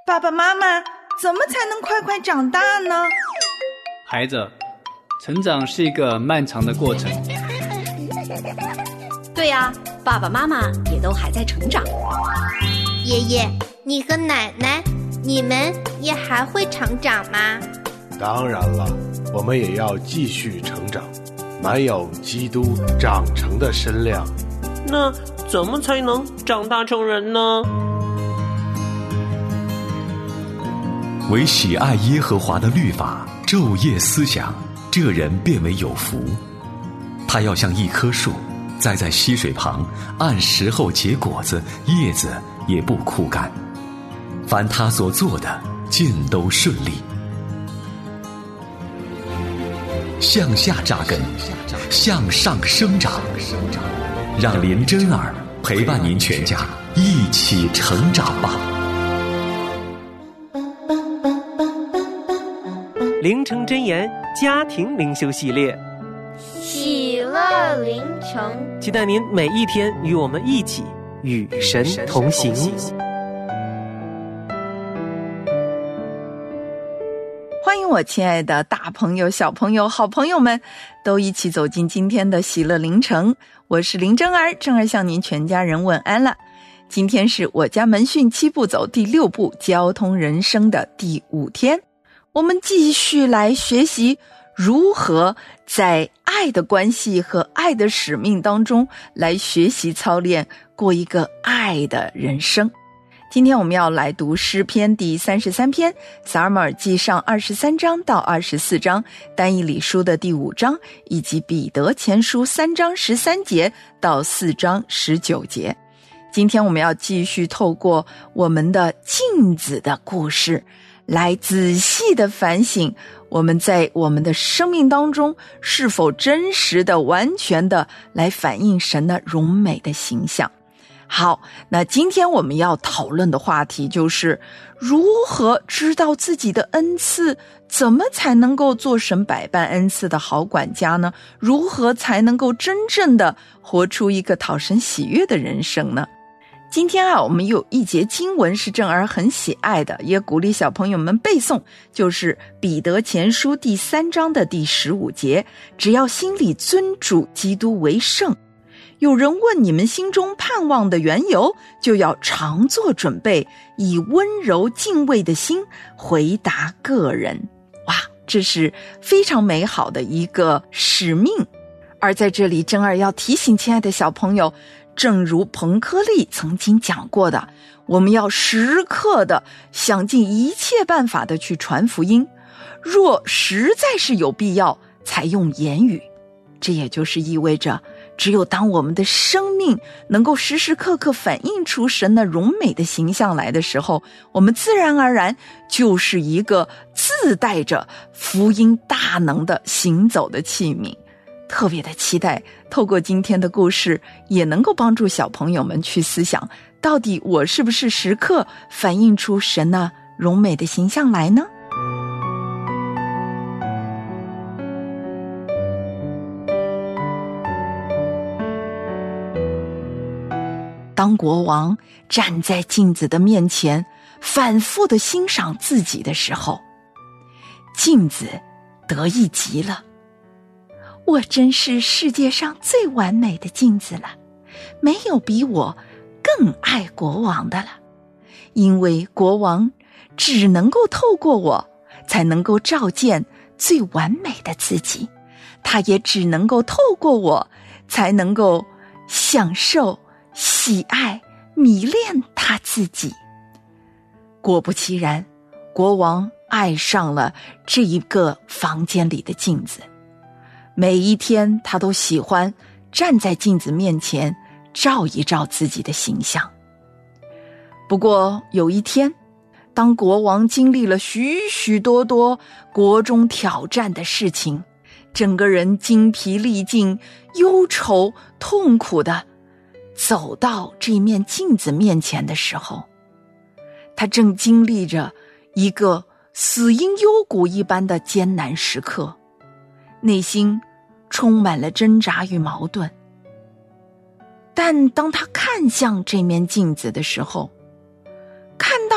爸爸妈妈，怎么才能快快长大呢？ 孩子，成长是一个漫长的过程。 对呀，爸爸妈妈也都还在成长。 爷爷，你和奶奶，你们也还会成长吗？ 当然了，我们也要继续成长，满有基督长成的身量。 那怎么才能长大成人呢？ 唯喜爱耶和华的律法，昼夜思想，这人便为有福。他要像一棵树，栽在溪水旁，按时候结果子，叶子也不枯干。凡他所做的，尽都顺利。向下扎根，向上生长，让林真儿陪伴您全家一起成长吧。 灵城真言家庭灵修系列， 喜乐灵城， 期待您每一天与我们一起与神同行。 欢迎我亲爱的大朋友、小朋友、好朋友们，都一起走进今天的喜乐灵城。我是林真儿，正儿向您全家人问安了。今天是我家门训7步走第6步交通人生的第5天，我们继续来学习如何在爱的关系和爱的使命当中来学习操练过一个爱的人生。今天我们要来读诗篇第33篇，撒母耳记上23章到24章，但以理书的第5章，以及彼得前书3章13节到4章19节。今天我们要继续透过我们的镜子的故事，来仔细的反省我们在我们的生命当中是否真实的、完全的来反映神的荣美的形象。好，那今天我们要讨论的话题就是如何知道自己的恩赐，怎么才能够做神百般恩赐的好管家呢？如何才能够真正的活出一个讨神喜悦的人生呢？今天我们有一节经文是正儿很喜爱的，也鼓励小朋友们背诵，就是彼得前书第3章的第15节，只要心里尊主基督为圣。有人问你们心中盼望的缘由，就要常做准备，以温柔敬畏的心回答个人。哇，这是非常美好的一个使命。而在这里真儿要提醒亲爱的小朋友，正如彭柯利曾经讲过的，我们要时刻的想尽一切办法的去传福音，若实在是有必要才用言语。这也就是意味着，只有当我们的生命能够时时刻刻反映出神的荣美的形象来的时候，我们自然而然就是一个自带着福音大能的行走的器皿。特别的期待透过今天的故事，也能够帮助小朋友们去思想，到底我是不是时刻反映出神那荣美的形象来呢？当国王站在镜子的面前，反复地欣赏自己的时候，镜子得意极了。我真是世界上最完美的镜子了，没有比我更爱国王的了，因为国王只能够透过我才能够照见最完美的自己，他也只能够透过我才能够享受、喜爱、迷恋他自己。果不其然，国王爱上了这一个房间里的镜子，每一天他都喜欢站在镜子面前照一照自己的形象。不过有一天，当国王经历了许许多多国中挑战的事情，整个人精疲力尽、忧愁痛苦的走到这面镜子面前的时候，他正经历着一个死因幽谷一般的艰难时刻，内心充满了挣扎与矛盾。但当他看向这面镜子的时候，看到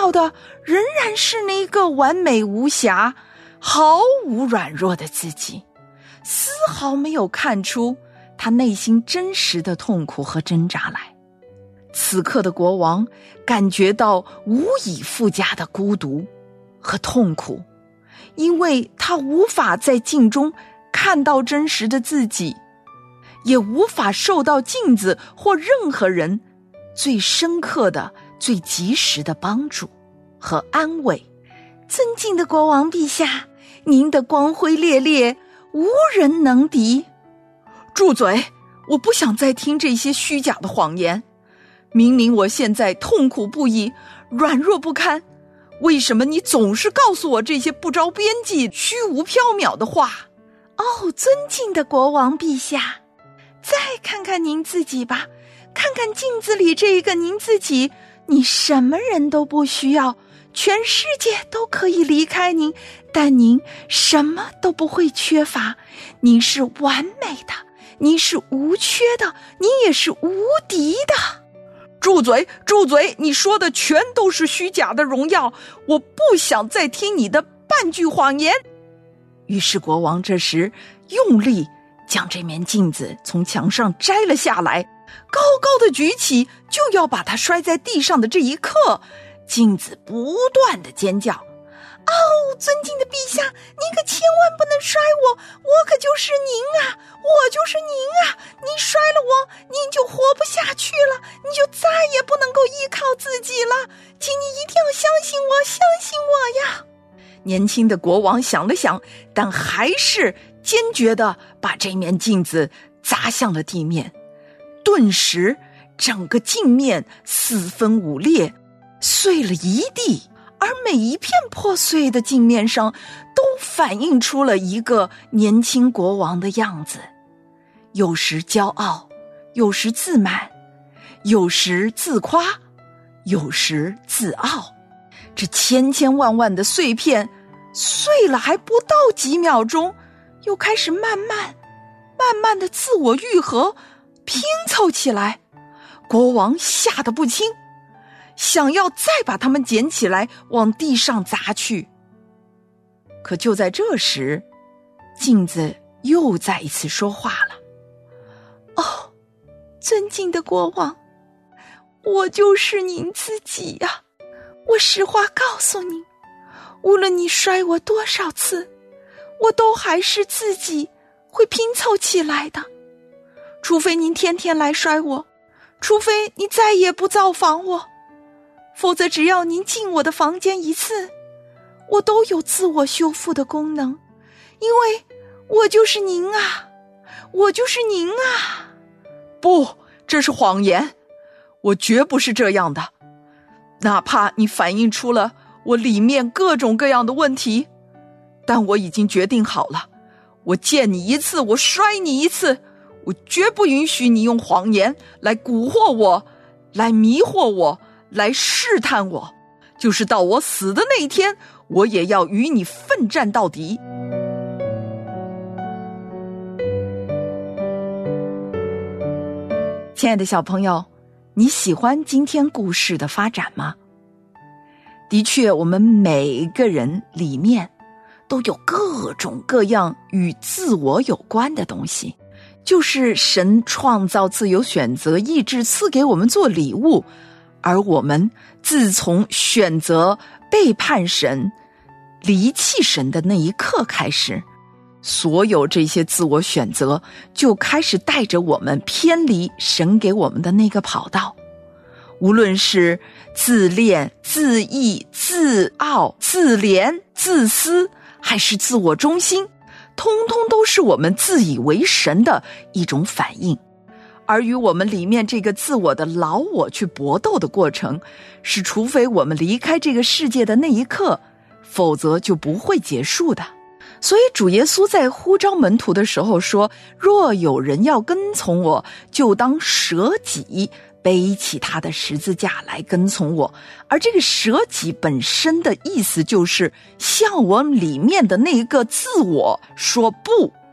到的仍然是那个完美无瑕、毫无软弱的自己，丝毫没有看出他内心真实的痛苦和挣扎来。此刻的国王感觉到无以复加的孤独和痛苦，因为他无法在镜中看到真实的自己，也无法受到镜子或任何人最深刻的、最及时的帮助和安慰。尊敬的国王陛下，您的光辉烈烈，无人能敌。住嘴！我不想再听这些虚假的谎言。明明我现在痛苦不已，软弱不堪，为什么你总是告诉我这些不着边际、虚无缥缈的话？哦，尊敬的国王陛下，再看看您自己吧，看看镜子里这个您自己，你什么人都不需要，全世界都可以离开您，但您什么都不会缺乏，您是完美的，您是无缺的，您也是无敌的。住嘴，住嘴！你说的全都是虚假的荣耀，我不想再听你的半句谎言。于是国王这时用力将这面镜子从墙上摘了下来，高高的举起，就要把它摔在地上的这一刻，镜子不断的尖叫：哦，尊敬的陛下，您可千万不能摔我，我可就是您啊，我就是您啊，您摔了我，您就活不下去了，你就再也不能够依靠自己了，请你一定要相信我，相信我呀。年轻的国王想了想，但还是坚决地把这面镜子砸向了地面，顿时整个镜面四分五裂，碎了一地，而每一片破碎的镜面上都反映出了一个年轻国王的样子，有时骄傲，有时自满，有时自夸，有时自傲。这千千万万的碎片碎了还不到几秒钟，又开始慢慢的自我愈合，拼凑起来。国王吓得不轻，想要再把它们捡起来往地上砸去。可就在这时，镜子又再一次说话了：哦，尊敬的国王，我就是您自己呀，我实话告诉您，无论你摔我多少次，我都还是自己会拼凑起来的。除非您天天来摔我，除非你再也不造访我，否则只要您进我的房间一次，我都有自我修复的功能，因为我就是您啊，我就是您啊。不，这是谎言，我绝不是这样的。哪怕你反映出了我里面各种各样的问题，但我已经决定好了，我见你一次，我摔你一次，我绝不允许你用谎言来蛊惑我，来迷惑我，来试探我，就是到我死的那一天，我也要与你奋战到底。亲爱的小朋友，你喜欢今天故事的发展吗？的确，我们每一个人里面都有各种各样与自我有关的东西，就是神创造自由选择意志赐给我们做礼物，而我们自从选择背叛神、离弃神的那一刻开始，所有这些自我选择就开始带着我们偏离神给我们的那个跑道。无论是自恋、自义、自傲、自怜、自私，还是自我中心，通通都是我们自以为神的一种反应。而与我们里面这个自我的老我去搏斗的过程，是除非我们离开这个世界的那一刻，否则就不会结束的。所以主耶稣在呼召门徒的时候说，若有人要跟从我，就当舍己，背起他的十字架来跟从我。而这个舍己本身的意思就是向我里面的那个自我说不，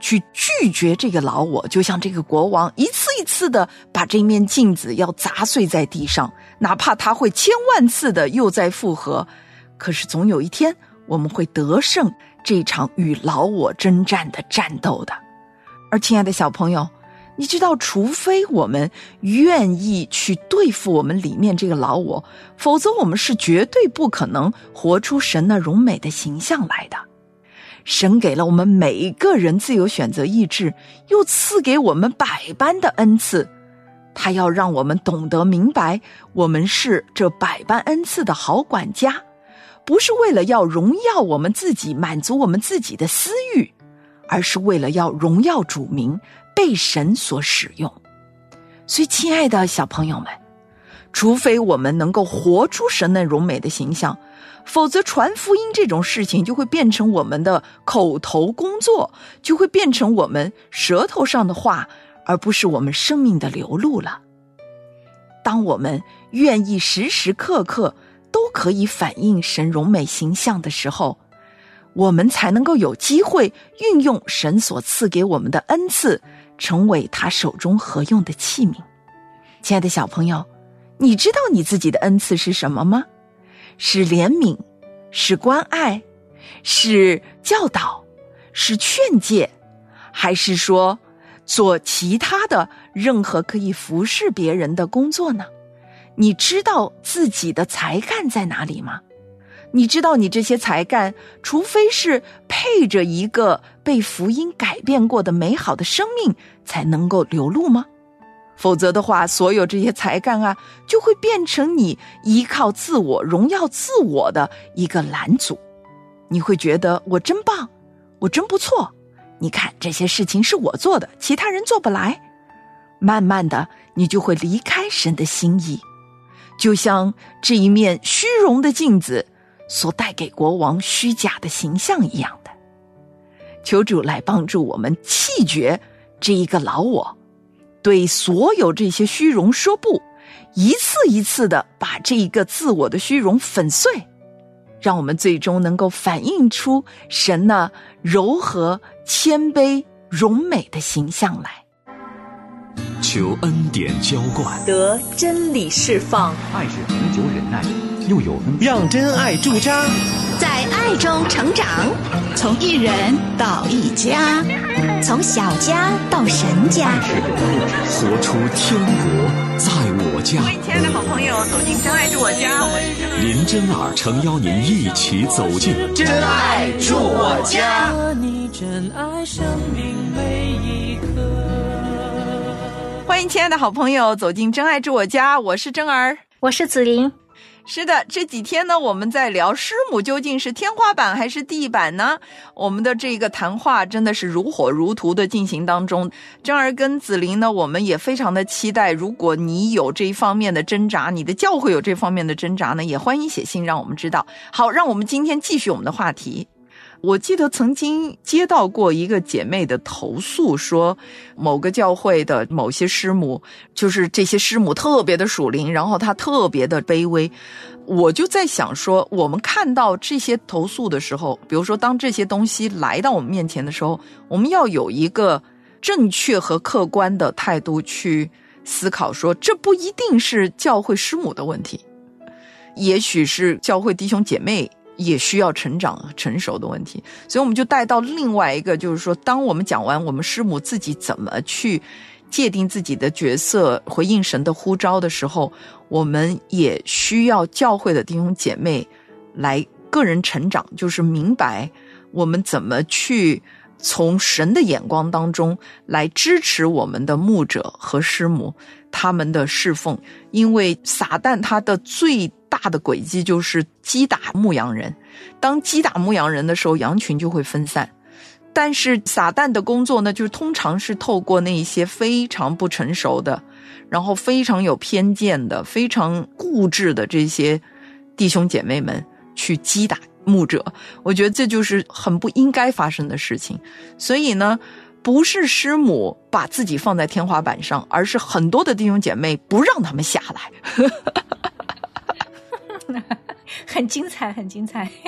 去拒绝这个老我，就像这个国王一次一次的把这面镜子要砸碎在地上，哪怕他会千万次的又再复合，可是总有一天我们会得胜这场与老我征战的战斗的。而亲爱的小朋友，你知道除非我们愿意去对付我们里面这个老我，否则我们是绝对不可能活出神那荣美的形象来的。神给了我们每一个人自由选择意志，又赐给我们百般的恩赐，他要让我们懂得明白，我们是这百般恩赐的好管家，不是为了要荣耀我们自己，满足我们自己的私欲，而是为了要荣耀主名，被神所使用。所以亲爱的小朋友们，除非我们能够活出神那荣美的形象，否则传福音这种事情就会变成我们的口头工作，就会变成我们舌头上的话，而不是我们生命的流露了。当我们愿意时时刻刻都可以反映神荣美形象的时候，我们才能够有机会运用神所赐给我们的恩赐，成为他手中合用的器皿。亲爱的小朋友，你知道你自己的恩赐是什么吗？是怜悯，是关爱，是教导，是劝诫，还是说做其他的任何可以服侍别人的工作呢？你知道自己的才干在哪里吗？你知道你这些才干，除非是配着一个被福音改变过的美好的生命才能够流露吗？否则的话，所有这些才干啊，就会变成你依靠自我、荣耀自我的一个拦阻。你会觉得我真棒，我真不错，你看这些事情是我做的，其他人做不来。慢慢的，你就会离开神的心意，就像这一面虚荣的镜子所带给国王虚假的形象一样的。求主来帮助我们弃绝这一个老我，对所有这些虚荣说不，一次一次的把这一个自我的虚荣粉碎，让我们最终能够反映出神那柔和、谦卑、荣美的形象来。 求恩典浇灌， 得真理释放， 爱是恒久忍耐，又有恩， 让真爱驻扎， 在爱中成长， 从一人到一家， 从小家到神家， 活出天国在我家。 各位亲爱的好朋友，走进真爱住我家，我是林真儿诚邀您一起走进真爱住我家。 你真爱生命每一刻。 欢迎亲爱的好朋友走进真爱住我家，我是真儿， 我是子琳。 是的，这几天呢，我们在聊师母究竟是天花板还是地板呢？我们的这个谈话真的是如火如荼的进行当中。真儿跟子琳呢，我们也非常的期待，如果你有这一方面的挣扎，你的教会有这方面的挣扎呢，也欢迎写信让我们知道。好，让我们今天继续我们的话题。我记得曾经接到过一个姐妹的投诉，说某个教会的某些师母，就是这些师母特别的属灵，然后她特别的卑微。我就在想说，我们看到这些投诉的时候，比如说当这些东西来到我们面前的时候，我们要有一个正确和客观的态度去思考，说这不一定是教会师母的问题，也许是教会弟兄姐妹也需要成长成熟的问题。所以我们就带到另外一个，就是说当我们讲完我们师母自己怎么去界定自己的角色，回应神的呼召的时候，我们也需要教会的弟兄姐妹来个人成长，就是明白我们怎么去从神的眼光当中来支持我们的牧者和师母他们的侍奉。因为撒旦他的最大的轨迹就是击打牧羊人，当击打牧羊人的时候，羊群就会分散。但是撒旦的工作呢，就是通常是透过那些非常不成熟的，然后非常有偏见的，非常固执的这些弟兄姐妹们去击打牧者。我觉得这就是很不应该发生的事情。所以呢，不是师母把自己放在天花板上，而是很多的弟兄姐妹不让他们下来。 很精彩，很精彩。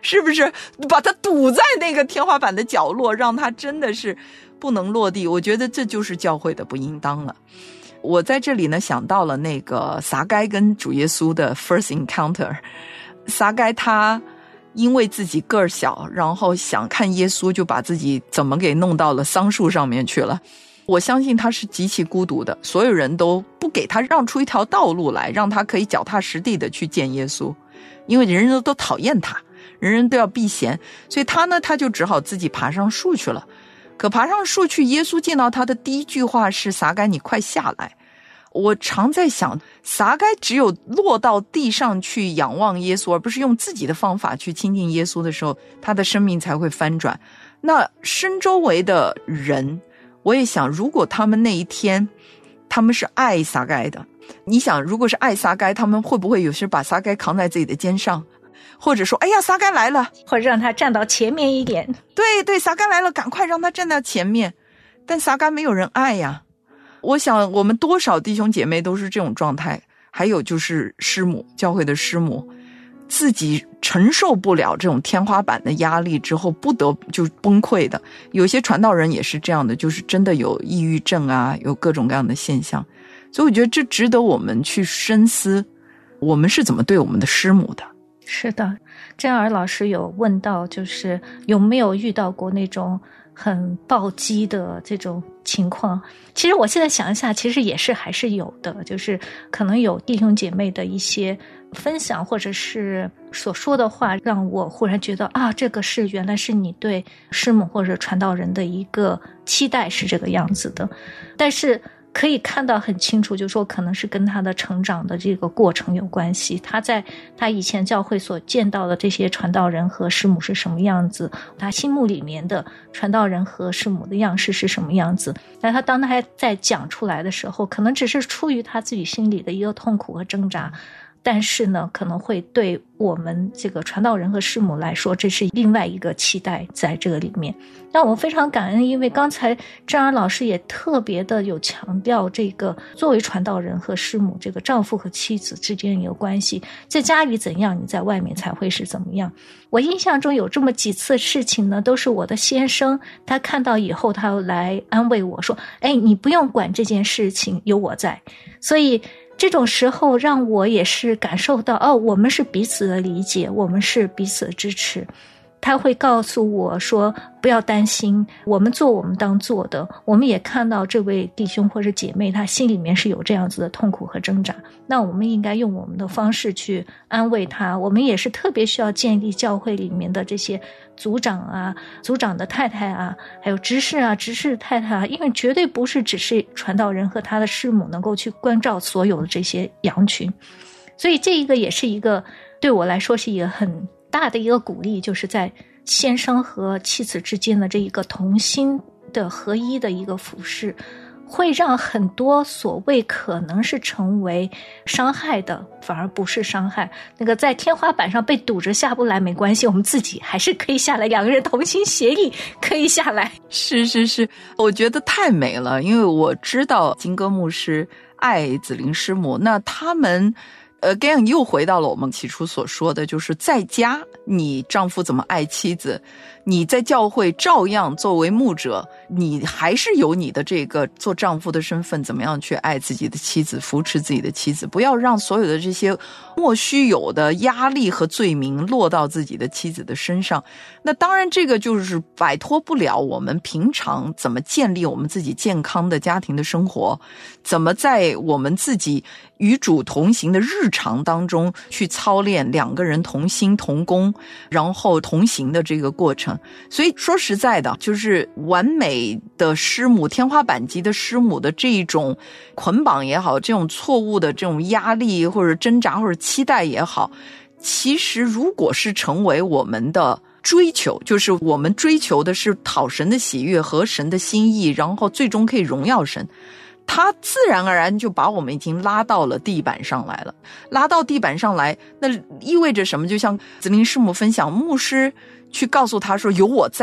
是不是把它堵在那个天花板的角落，让它真的是不能落地？我觉得这就是教会的不应当了。我在这里呢想到了那个撒该跟主耶稣的 first encounter。撒该他因为自己个儿小，然后想看耶稣，就把自己怎么给弄到了桑树上面去了。我相信他是极其孤独的，所有人都不给他让出一条道路来，让他可以脚踏实地的去见耶稣，因为人人都讨厌他，人人都要避嫌，所以他就只好自己爬上树去了。可爬上树去，耶稣见到他的第一句话是：撒该，你快下来。我常在想，撒该只有落到地上去仰望耶稣，而不是用自己的方法去亲近耶稣的时候，他的生命才会翻转。那身周围的人，我也想，如果他们那一天他们是爱撒该的，你想如果是爱撒该，他们会不会有时把撒该扛在自己的肩上，或者说哎呀撒该来了， 或者让他站到前面一点。 对，撒该来了，赶快让他站到前面。但撒该没有人爱呀。我想我们多少弟兄姐妹都是这种状态。还有就是师母，教会的师母自己承受不了这种天花板的压力之后，不得就崩溃的。有些传道人也是这样的，就是真的有抑郁症啊，有各种各样的现象。所以我觉得这值得我们去深思，我们是怎么对我们的师母的。 是的，珍儿老师有问到，就是有没有遇到过那种很暴击的这种情况。其实我现在想一下，其实也是还是有的，就是可能有弟兄姐妹的一些分享或者是所说的话，让我忽然觉得啊，这个是原来是你对师母或者传道人的一个期待是这个样子的。但是可以看到很清楚，就是说可能是跟他的成长的这个过程有关系。他在他以前教会所见到的这些传道人和师母是什么样子，他心目里面的传道人和师母的样式是什么样子，但当他在讲出来的时候，可能只是出于他自己心里的一个痛苦和挣扎，但是呢可能会对我们这个传道人和师母来说，这是另外一个期待在这个里面。那我非常感恩，因为刚才珍儿老师也特别的有强调，这个作为传道人和师母，这个丈夫和妻子之间有关系，在家里怎样，你在外面才会是怎么样。我印象中有这么几次事情呢，都是我的先生他看到以后，他来安慰我说，哎，你不用管这件事情，有我在。所以这种时候让我也是感受到，哦，我们是彼此的理解，我们是彼此的支持。他会告诉我说，不要担心，我们做我们当做的。我们也看到这位弟兄或者姐妹，他心里面是有这样子的痛苦和挣扎，那我们应该用我们的方式去安慰他。我们也是特别需要建立教会里面的这些组长啊，组长的太太啊，还有执事啊，执事太太啊，因为绝对不是只是传道人和他的师母能够去关照所有的这些羊群。所以这一个也是一个对我来说是一个很大的一个鼓励，就是在先生和妻子之间的这一个同心的合一的一个服事，会让很多所谓可能是成为伤害的，反而不是伤害。那个在天花板上被堵着下不来没关系，我们自己还是可以下来，两个人同心协力可以下来。 是，我觉得太美了，因为我知道金戈牧师爱子玲师母，那他们again 又回到了我们起初所说的，就是在家你丈夫怎么爱妻子，你在教会照样作为牧者，你还是有你的这个做丈夫的身份，怎么样去爱自己的妻子，扶持自己的妻子，不要让所有的这些莫须有的压力和罪名落到自己的妻子的身上。那当然这个就是摆脱不了我们平常怎么建立我们自己健康的家庭的生活，怎么在我们自己与主同行的日常当中去操练两个人同心同工然后同行的这个过程。所以说实在的，就是完美的师母，天花板级的师母的这一种捆绑也好，这种错误的这种压力或者挣扎或者期待也好，其实如果是成为我们的追求，就是我们追求的是讨神的喜悦和神的心意，然后最终可以荣耀神，他自然而然就把我们已经拉到了地板上来了。拉到地板上来，那意味着什么？就像子玲师母分享，牧师去告诉他说有我在，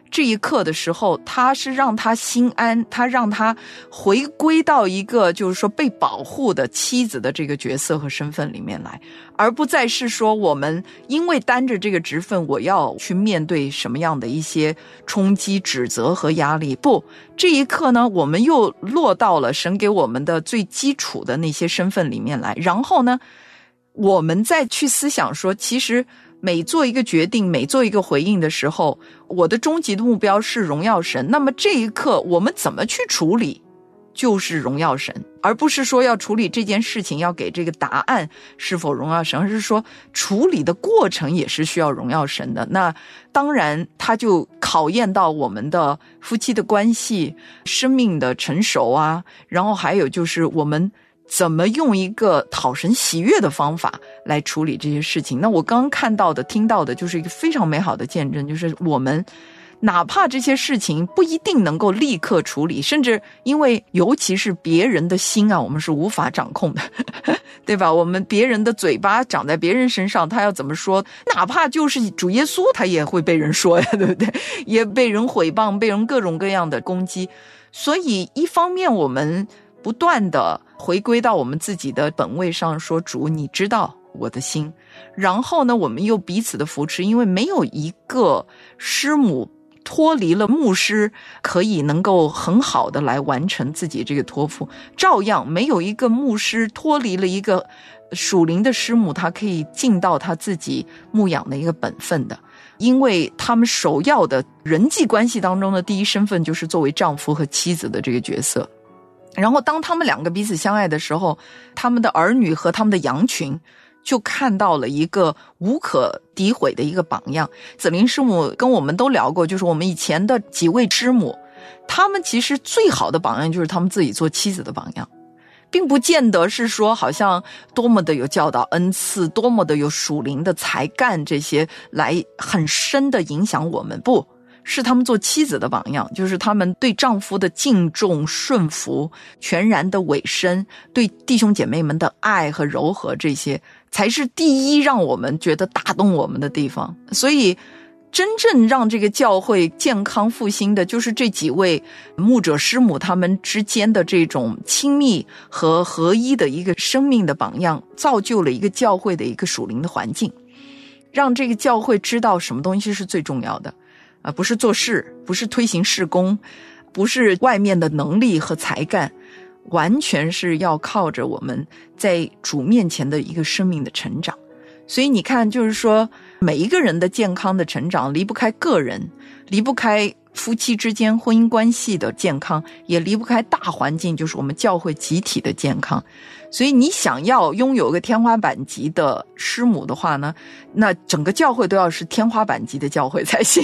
这一刻的时候，他是让他心安，他让他回归到一个就是说被保护的妻子的这个角色和身份里面来，而不再是说我们因为担着这个职分，我要去面对什么样的一些冲击、指责和压力。不，这一刻呢，我们又落到了神给我们的最基础的那些身份里面来，然后呢，我们再去思想说，其实每做一个决定，每做一个回应的时候，我的终极的目标是荣耀神，那么这一刻我们怎么去处理就是荣耀神，而不是说要处理这件事情要给这个答案是否荣耀神，而是说处理的过程也是需要荣耀神的。那当然它就考验到我们的夫妻的关系、生命的成熟啊，然后还有就是我们怎么用一个讨神喜悦的方法来处理这些事情。那我刚刚看到的听到的就是一个非常美好的见证，就是我们哪怕这些事情不一定能够立刻处理，甚至因为尤其是别人的心啊，我们是无法掌控的对吧？我们别人的嘴巴长在别人身上，他要怎么说，哪怕就是主耶稣他也会被人说呀，对不对？也被人毁谤，被人各种各样的攻击。所以一方面我们不断的回归到我们自己的本位上，说主你知道我的心，然后呢我们又彼此的扶持，因为没有一个师母脱离了牧师可以能够很好的来完成自己这个托付，照样没有一个牧师脱离了一个属灵的师母他可以尽到他自己牧养的一个本分的，因为他们首要的人际关系当中的第一身份就是作为丈夫和妻子的这个角色。然后当他们两个彼此相爱的时候，他们的儿女和他们的羊群就看到了一个无可诋毁的一个榜样。子琳师母跟我们都聊过，就是我们以前的几位师母，他们其实最好的榜样就是他们自己做妻子的榜样，并不见得是说好像多么的有教导恩赐，多么的有属灵的才干，这些来很深的影响我们，不是他们做妻子的榜样，就是他们对丈夫的敬重、顺服、全然的委身，对弟兄姐妹们的爱和柔和，这些才是第一让我们觉得打动我们的地方。所以真正让这个教会健康复兴的，就是这几位牧者师母他们之间的这种亲密和合一的一个生命的榜样，造就了一个教会的一个属灵的环境，让这个教会知道什么东西是最重要的，不是做事，不是推行事工，不是外面的能力和才干，完全是要靠着我们在主面前的一个生命的成长。所以你看，就是说每一个人的健康的成长离不开个人，离不开夫妻之间婚姻关系的健康，也离不开大环境，就是我们教会集体的健康。所以你想要拥有一个天花板级的师母的话呢，那整个教会都要是天花板级的教会才行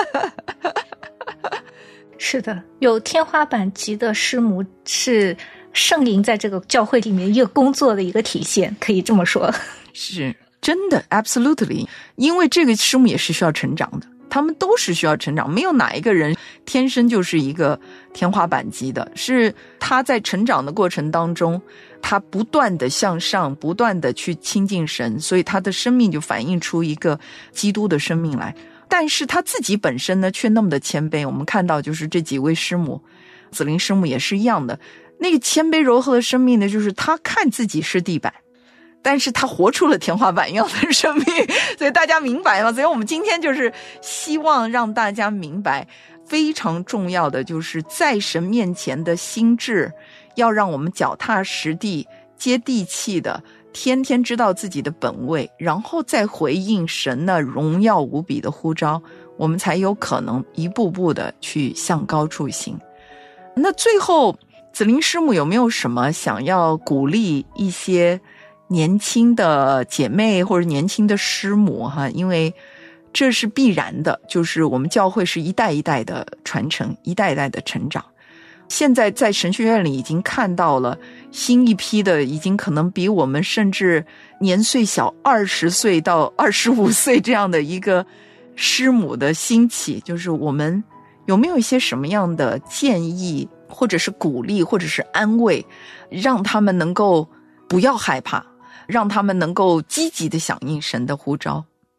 是的，有天花板级的师母是圣灵在这个教会里面一个工作的一个体现，可以这么说。 是真的 absolutely， 因为这个师母也是需要成长的，他们都是需要成长，没有哪一个人天生就是一个天花板级的，是他在成长的过程当中，他不断的向上，不断的去亲近神，所以他的生命就反映出一个基督的生命来。但是他自己本身呢却那么的谦卑，我们看到就是这几位师母，子琳师母也是一样的，那个谦卑柔和的生命呢，就是他看自己是地板，但是他活出了天花板一样的生命。所以大家明白吗？所以我们今天就是希望让大家明白，非常重要的就是在神面前的心智，要让我们脚踏实地、接地气的天天知道自己的本位，然后再回应神那荣耀无比的呼召，我们才有可能一步步的去向高处行。那最后子琳师母有没有什么想要鼓励一些年轻的姐妹或者年轻的师母哈？因为这是必然的，就是我们教会是一代一代的传承，一代一代的成长。现在在神学院里已经看到了新一批的，已经可能比我们甚至年岁小20岁到25岁这样的一个师母的兴起。就是我们有没有一些什么样的建议，或者是鼓励，或者是安慰，让他们能够不要害怕，让他们能够积极的响应神的呼召？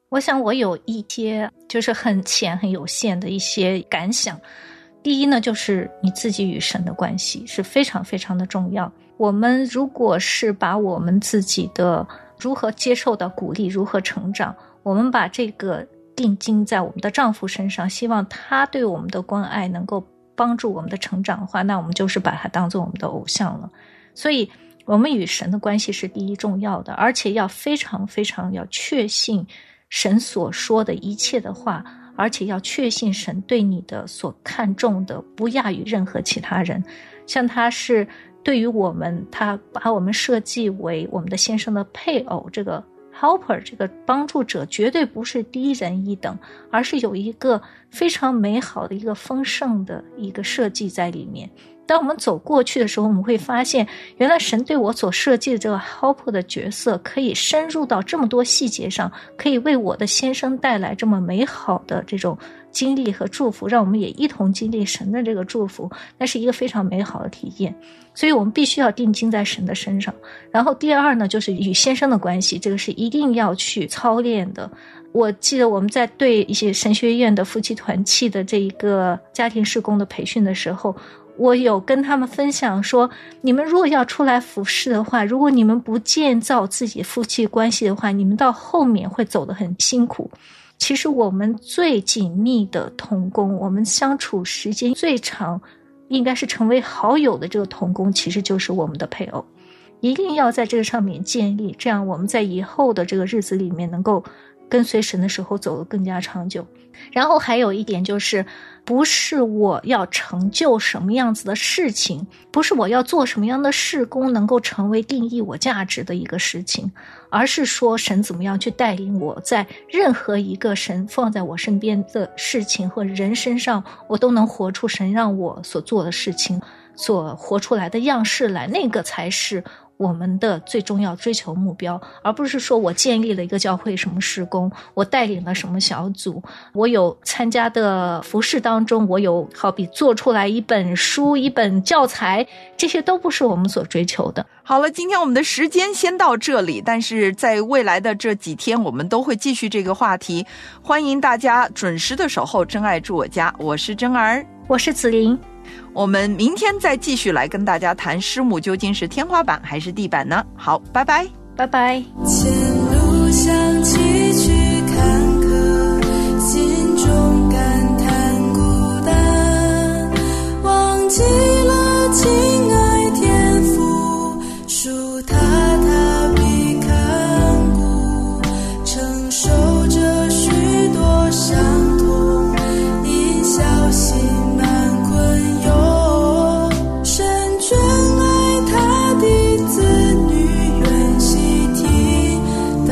我想我有一些就是很浅很有限的一些感想。第一呢，就是你自己与神的关系是非常非常的重要。我们如果是把我们自己的如何接受到鼓励，如何成长，我们把这个定睛在我们的丈夫身上，希望他对我们的关爱能够帮助我们的成长的话，那我们就是把他当作我们的偶像了。所以我们与神的关系是第一重要的，而且要非常非常要确信神所说的一切的话，而且要确信神对你的所看重的不亚于任何其他人。像他是对于我们，他把我们设计为我们的先生的配偶，这个 helper 这个帮助者绝对不是低人一等，而是有一个非常美好的一个丰盛的一个设计在里面。当我们走过去的时候，我们会发现原来神对我所设计的这个 helper 的角色可以深入到这么多细节上，可以为我的先生带来这么美好的这种经历和祝福，让我们也一同经历神的这个祝福，那是一个非常美好的体验。所以我们必须要定睛在神的身上。然后第二呢，就是与先生的关系，这个是一定要去操练的。我记得我们在对一些神学院的夫妻团契的这一个家庭事工的培训的时候，我有跟他们分享说，你们如果要出来服侍的话，如果你们不建造自己夫妻关系的话，你们到后面会走得很辛苦。其实我们最紧密的同工，我们相处时间最长，应该是成为好友的这个同工，其实就是我们的配偶。一定要在这个上面建立，这样我们在以后的这个日子里面能够跟随神的时候走得更加长久。然后还有一点就是，不是我要成就什么样子的事情，不是我要做什么样的事工能够成为定义我价值的一个事情，而是说神怎么样去带领我在任何一个神放在我身边的事情和人身上，我都能活出神让我所做的事情所活出来的样式来，那个才是我们的最重要追求目标，而不是说我建立了一个教会什么事工，我带领了什么小组，我有参加的服事当中，我有好比做出来一本书一本教材，这些都不是我们所追求的。 好了，今天我们的时间先到这里，但是在未来的这几天我们都会继续这个话题，欢迎大家准时的守候真爱住我家。我是真儿， 我是子琳， 我们明天再继续来跟大家谈师母究竟是天花板还是地板呢？好，拜拜， 拜拜。 前路想起去坎坷，心中感叹孤单，忘记了亲爱天父，树塔塔必看顾，承受着许多伤痛，因小心满困忧，深眷爱他的子女，愿细听祷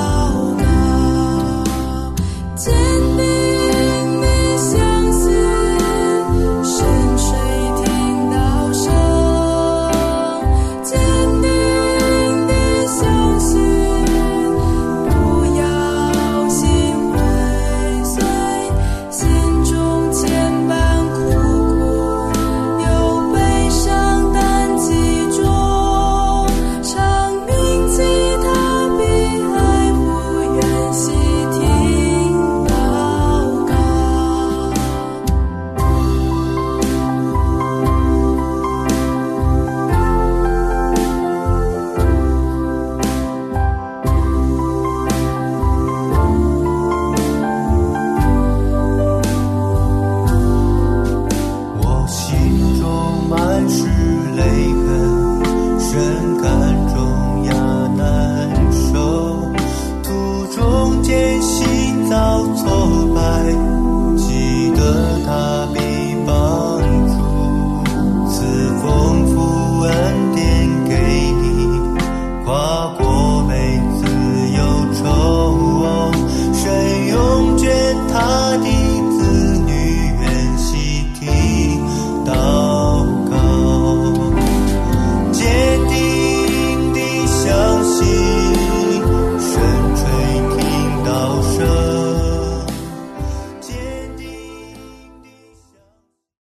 告，坚定地相信，深垂听到声，坚定地相信，不要心灰碎，心中千般苦苦，有悲伤但记中，常铭记他必爱护，愿细听祷告。 我心中满是泪痕，深感重压难受，途中艰辛